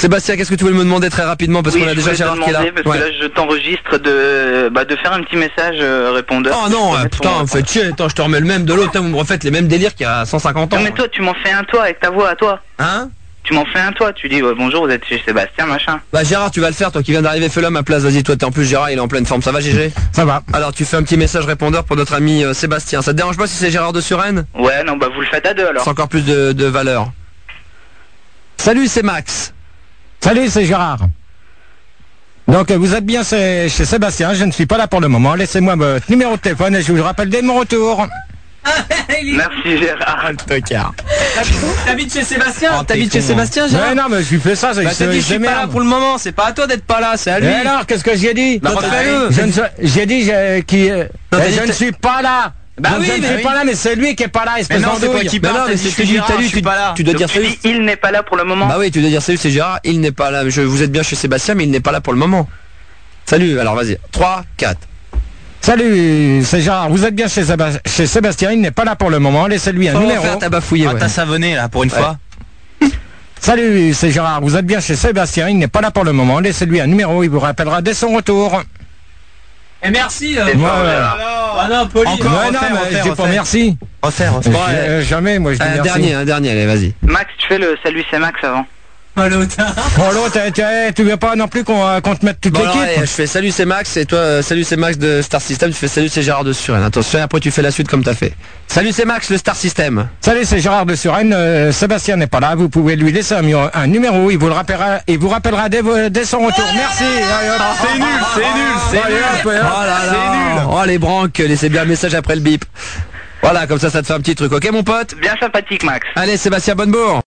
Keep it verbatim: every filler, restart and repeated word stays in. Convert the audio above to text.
Sébastien, qu'est-ce que tu voulais me demander très rapidement parce oui, qu'on a déjà Gérard qui est là. Parce ouais. que là, je t'enregistre de, bah, de faire un petit message euh, répondeur. Oh non, euh, putain, vous me faites chier. Attends, je te remets le même de l'autre. Vous me refaites les mêmes délires qu'il y a cent cinquante ans. Non mais toi, tu m'en fais un toi avec ta voix à toi. Hein? Tu m'en fais un toi. Tu dis ouais, bonjour, vous êtes chez Sébastien, machin. Bah Gérard, tu vas le faire, toi qui viens d'arriver, fais-le à ma place. Vas-y, toi t'es en plus Gérard, il est en pleine forme. Ça va, G G? Ça va. Alors tu fais un petit message répondeur pour notre ami euh, Sébastien. Ça te dérange pas si c'est Gérard de Suresnes? Ouais, non, bah vous le faites à deux alors. C'est encore plus de, de valeur. Salut, c'est Max. Salut, c'est Gérard. Donc vous êtes bien chez, chez Sébastien, je ne suis pas là pour le moment. Laissez-moi votre numéro de téléphone et je vous rappelle dès mon retour. Merci Gérard. Tocard. T'habites chez Sébastien? Oh, T'habites chez Sébastien, Gérard? Ouais, non, mais je lui fais ça, c'est bah, t'as dit, je suis pas là pour le moment, c'est pas à toi d'être pas là, c'est à lui. Mais alors, qu'est-ce que j'ai dit? Bah, refais-le. Je ne suis- J'ai dit je- qui, euh, Non, t'as je dit ne suis pas là. Bah Donc, oui, je ne mais suis oui. pas là, mais c'est lui qui est pas là, espèce Mais non, c'est toi d'andouille. qui Mais parle, non, t'as mais dit, c'est je ce que suis je dis, t'as Gérard, lu, je suis tu, pas là. tu dois Donc, dire tu salut. dis, il n'est pas là pour le moment. Bah oui, tu dois dire salut, c'est Gérard, il n'est pas là. Je, vous êtes bien chez Sébastien, mais il n'est pas là pour le moment. Salut, alors vas-y. trois, quatre. Salut, c'est Gérard. Vous êtes bien chez, Séba- chez Sébastien, il n'est pas là pour le moment. Laissez-lui un Faut numéro. faire ta bafouillée, Ah, ouais. t'as savonné là pour une Ouais. fois. Salut, c'est Gérard. Vous êtes bien chez Sébastien, il n'est pas là pour le moment. Laissez-lui un numéro, il vous rappellera dès son retour. Et merci. Euh, C'est Ouais, fort, ouais. Gérard. Ah non, Poli. Ouais, Encore, non, refaire, mais refaire, je dis pas refaire. merci. Refaire, refaire. Bon, Je- allez. euh, jamais, moi je dis Un merci. dernier, un dernier, allez, vas-y. Max, tu fais le salut c'est Max avant. Oh, l'autre. Oh l'autre, tu, tu, tu veux pas non plus qu'on euh, qu'on te mette toute Bon, alors, l'équipe? allez, je fais salut, c'est Max, et toi, euh, salut, c'est Max de Star System, tu fais salut, c'est Gérard de Suresnes. Attention, après tu fais la suite comme t'as fait. Salut, c'est Max, le Star System. Salut, c'est Gérard de Suresnes. Euh, Sébastien n'est pas là. Vous pouvez lui laisser un, mu- un numéro. Il vous le rappellera, il vous rappellera dès, vo- dès son retour. Merci. Allez, hop. C'est nul, c'est nul, c'est Allez, nul. hop, hop. Oh là là. C'est nul. Oh les branques, laissez bien le message après le bip. Voilà, comme ça, ça te fait un petit truc, ok mon pote? Bien sympathique Max. Allez, Sébastien Bonnebourg.